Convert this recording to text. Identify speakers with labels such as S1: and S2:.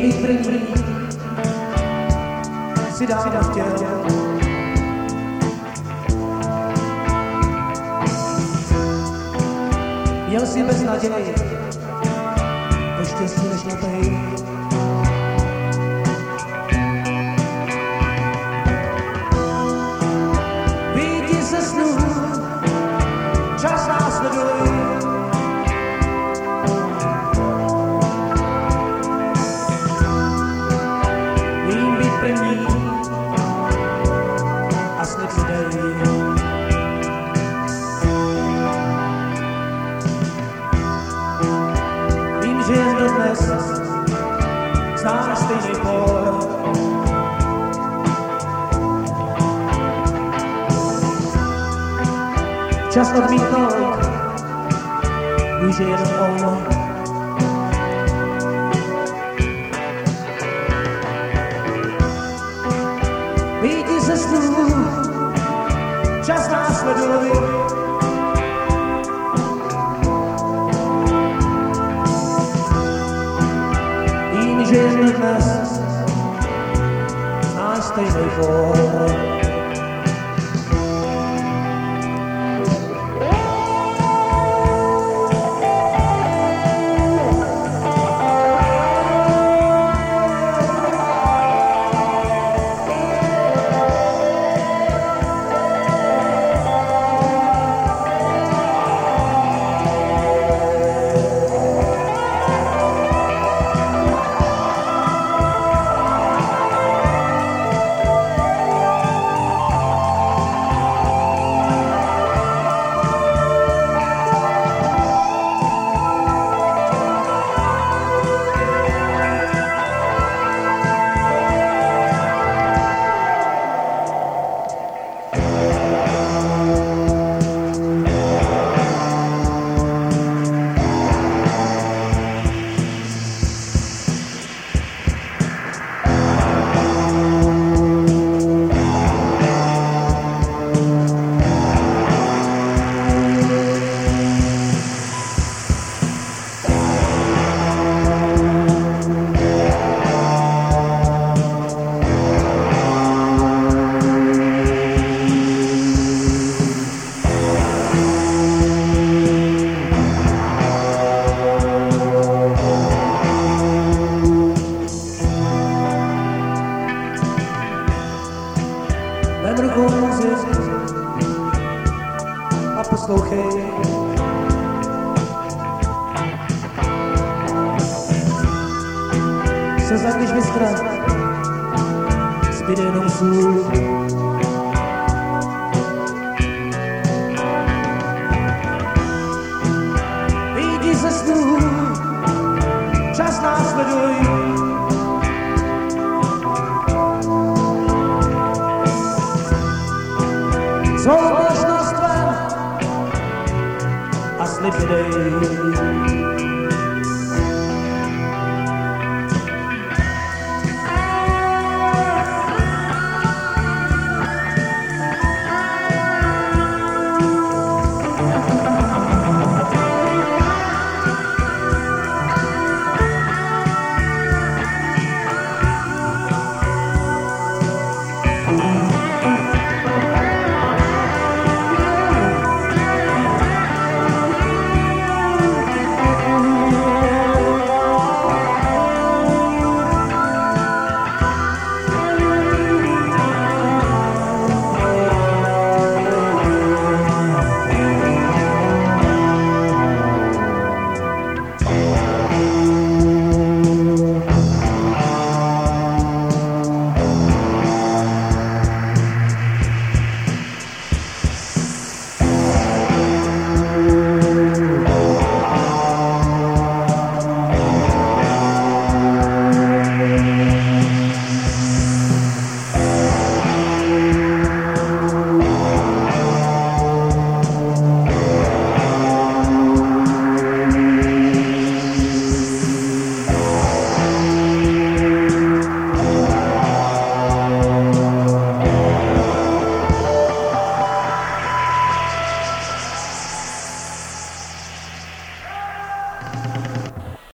S1: být první, si dávno chtěl. Měl si bez naději, to štěstí nešlapej. Výjdi se snů, čas následuj. Vím být první a slib si dej. Že jen dodnes znáš stejný por. Čas odmítnout může jenom on. Výjdi ze snů, čas následuj. Že jen dnes znáš stejný for. Vem rukou muzik a poslouchej. Se zadniš mistra, zbyde jenom sůl. Výjdi ze snů, čas následuj. Svou možnost ven a slib dej.